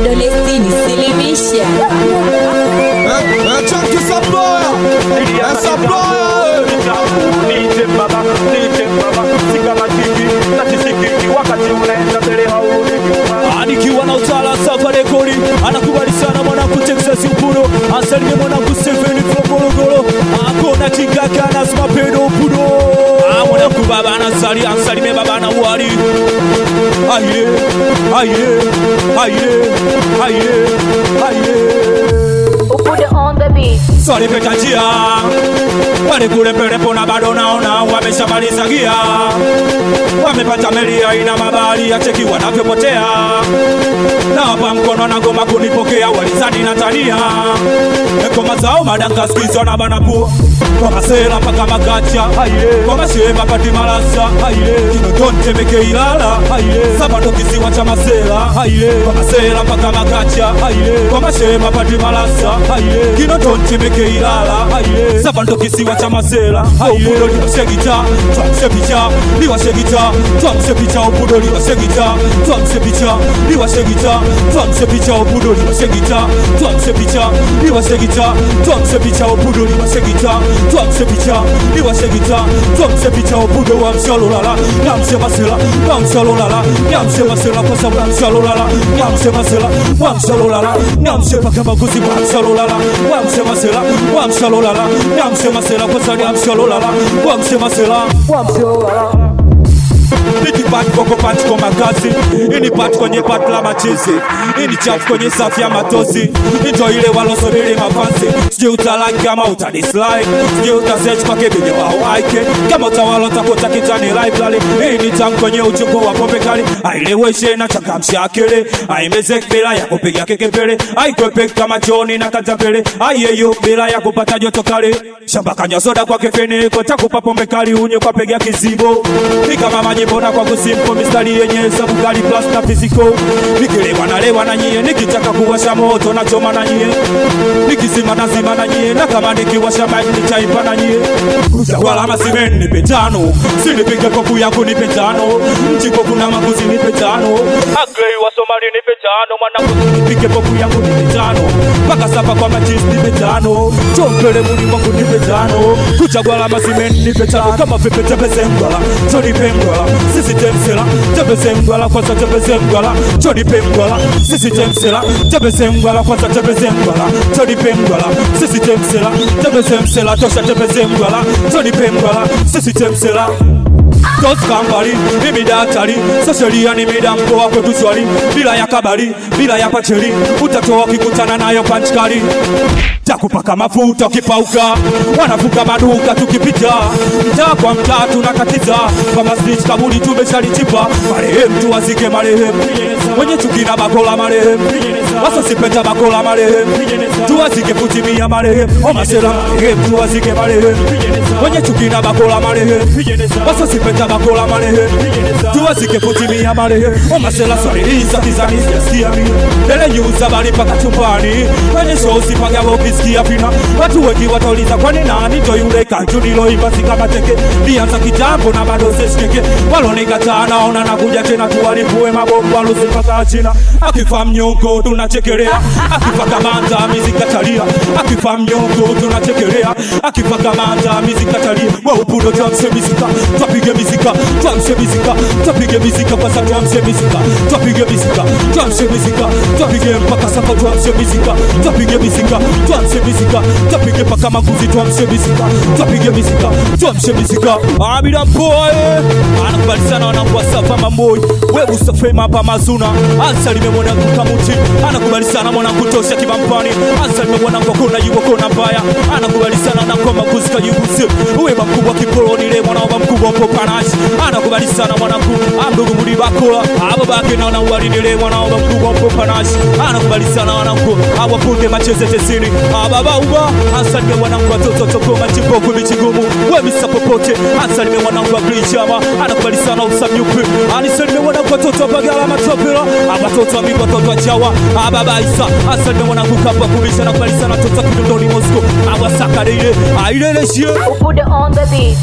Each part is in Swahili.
Adolescini silimisha. Chunky Saploya. Saploya. Nije baba, sika matiki, tatisiki, wakati unaenda mbele haurudi nyuma. Anikiwa na utala safa rekodi, anakubali sana mwanangu Texas Upudo, asalimie mwanangu Stephen from Morogoro, akona kingaka na smapedo Upudo. Mwanangu baba ansalimie baba na wali. Aye. Upudo on the beat. Sorry peta njia, wale kule perepo na bado naona wameshamaliza gia. Wamepata meli aina mabali ya cheki wanavyopotea. Na hapa mkono na goma kunipokea walizani na tania. Koma zao madanga skizo na banapu. Kwa masela paka magacha, kwa mashema pati malasa, Kinotonte meke ilala, Sabado kisiwa cha masela, kwa masela paka magacha, kwa mashema pati malasa, Kinotonte meke ilala, Sabado kisiwa cha masela. Upudo liwashe gita, tuamshe picha, liwashe gita, tuamshe picha. Upudo liwashe gita, tuamshe picha, liwashe gita, tuamshe picha. Upudo liwashe gita, tuamshe picha, liwashe gita, tuamshe picha. Upudo liwashe gita, tuamshe picha, liwashe gita, tuamshe picha. Upudo wa mshalolala, namshe masela, wa mshalolala, namshe masela kwa sababu mshalolala, namshe masela, wa mshalolala, namshe paka maguzi wa mshalolala, wa mshe masela, wa mshalolala, namshe masela kwa sababu mshalolala, wa mshe masela, wa mshalolala. Niki pati koko pati kwa makazi. Ini pati kwenye pati la machizi. Ini chafu kwenye safi ya matozi. Into ile walosodili mafansi. Sije utalike kama utadislike. Sije utasearch kwa kebide wa waike. Kama utawalo takota kitani library. Ini tangu kwenye uchungu wa pombe kali. Aileweshe na changamsha akili. Aimezek bila ya kupiga kekepele. Aikwepek kama Johnny na katapele. Ayeyo bila ya kupata joto kali. Shamba kanya soda kwa kefene. Kwa takupa pombe kali unye kwa pega kizibo. Ni kama majibona kwa kusimpo mistari yenye sabu kali plus na fiziko. Nikilewa na lewa na nyie, nikitaka kuwasha moto na choma na nyie. Nikizima na zima na nyie, na kama nikiwasha mic nitaipa na nyie. Wala masimen nipe tano, sinipige kopu yangu nipe tano. Mchiko kuna maguzi nipe tano. Agrei wa Somali nipe tano. Mwana nipige kopu yangu nipe tano. Paka sapa kwa machis nipe tano. Chompele muni wangu nipe tano. Kuchagua la masimen nipe tano. Kama pepe tepeze mgwala, choni pemgwala. Sisi temsela, tepeze mgwala kwanza tepeze mgwala. Choni pemgwala, sisi temsela, tepeze mgwala kwanza tepeze mgwala. Choni pemgwala, sisi temsela, tepeze msela tosha tepeze mgwala. Choni pemgwala, sisi temsela. Toska mbali, mimi daktari. Soshelia ni mida mkoa kwetu swali. Bila ya kabari, bila ya pacheli. Utatoa kikutana nayo panchkari. Takupaka mafuta ukipauka. Wanafuka maduka tukipita. Mtaa kwa mtaa tunakatiza. Kama snitch kabuli tumeshalichipa. Marehemu tuwazike marehemu. Wenye chukina bakola marehemu. Waso sipeta bakola marehemu. Tuwazike kutimia marehemu. Omasela marehemu tuwazike marehemu. Wenye chukina bakola marehemu. Waso sipeta bakola marehemu. Tuwazike kutimia marehemu. Omasela swaliliza kizani siyasikia mi. Dele yuza bali paka chumbani. Wenye shosi paka wokisikia fina. Watu wengi watauliza kwani nani to yule kanchu nilo ibasi kama teke. Lianza kitambo na bado seshkeke. Walonikataa naona nakuja tena tuwalipue mabomu walusi paka China. Akifa mnyongo tunachekelea. Akifa kamanda mizika talia. Akifa mnyongo tunachekelea. Akifa kamanda mizika talia. Wa Upudo tuamshe mizika. Twapige mizika. Tuamshe mizika. Twapige mizika kwa sababu tuamshe mizika. Twapige mizika. Tuamshe mizika. Twapige mpaka sasa tuamshe mizika. Twapige mizika. Tuamshe mizika. Twapige paka maguzi tuamshe mizika. Twapige mizika. Tuamshe mizika. Abida mpoa anakubali sana wanakuwa safa mamboi. Webu safe mapa mazuna. Ansalime mwanangu kamuti. Anakubali sana mwanangu tosha kibampani. Ansalime mwanangu kona yuko kona mbaya. Anakubali sana wanakuwa maguzi kajibuse. Uweba mkubwa kipoloni le mwanauba mkubwa mpopanashi. Anakubali sana mwanangu amdugu muri bakola. Aba bake na wanauwalinile mwanauba mkubwa mpopanashi. Anakubali sana wanangu awapunde macheze tesini. Aba bauba ansalime mwanangu watoto toko machipoku michigumu. Wemisa popote ansalime mwanangu wa Grichama. Anakubali sana usamyupi. Anisalime mwanangu watoto bagala matopela. Abatoto amigo watoto wa Jawa. Ababa Isa ansalime mwanangu kapa kubisha. Anakubali sana toto kidondoni Moscow. Awasakarele ailele shie. Upudo on the beat.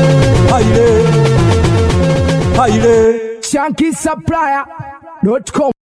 Aile ChunkySupplier.com